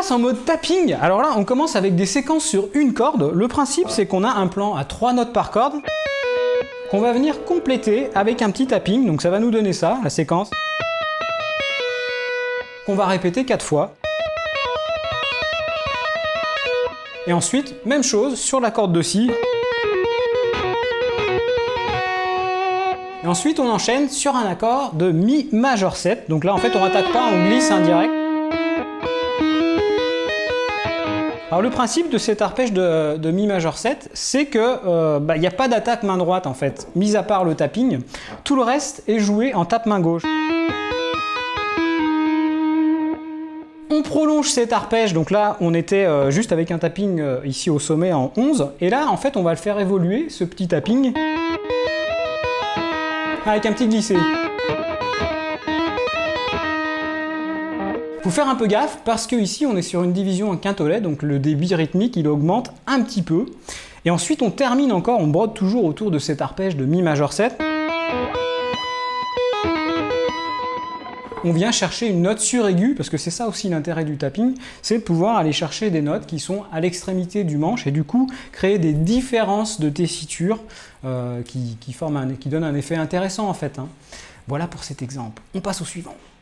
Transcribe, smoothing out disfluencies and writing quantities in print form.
passe en mode tapping. Alors là, on commence avec des séquences sur une corde. Le principe, c'est qu'on a un plan à 3 notes par corde qu'on va venir compléter avec un petit tapping. Donc ça va nous donner ça, la séquence, qu'on va répéter 4 fois. Et ensuite, même chose sur la corde de Si. Et ensuite, on enchaîne sur un accord de Mi majeur 7. Donc là, en fait, on rattaque pas, on glisse indirect. Alors le principe de cet arpège de Mi majeur 7, c'est que il n'y a pas d'attaque main droite en fait, mis à part le tapping. Tout le reste est joué en tape main gauche. On prolonge cet arpège, donc là on était juste avec un tapping ici au sommet en 11, et là en fait on va le faire évoluer, ce petit tapping, avec un petit glissé. Faut faire un peu gaffe parce que ici on est sur une division en quintolet, donc le débit rythmique il augmente un petit peu. Et ensuite on termine encore, on brode toujours autour de cet arpège de Mi majeur 7. On vient chercher une note suraiguë, parce que c'est ça aussi l'intérêt du tapping, c'est de pouvoir aller chercher des notes qui sont à l'extrémité du manche et du coup créer des différences de tessiture qui donnent un effet intéressant en fait. Voilà pour cet exemple. On passe au suivant.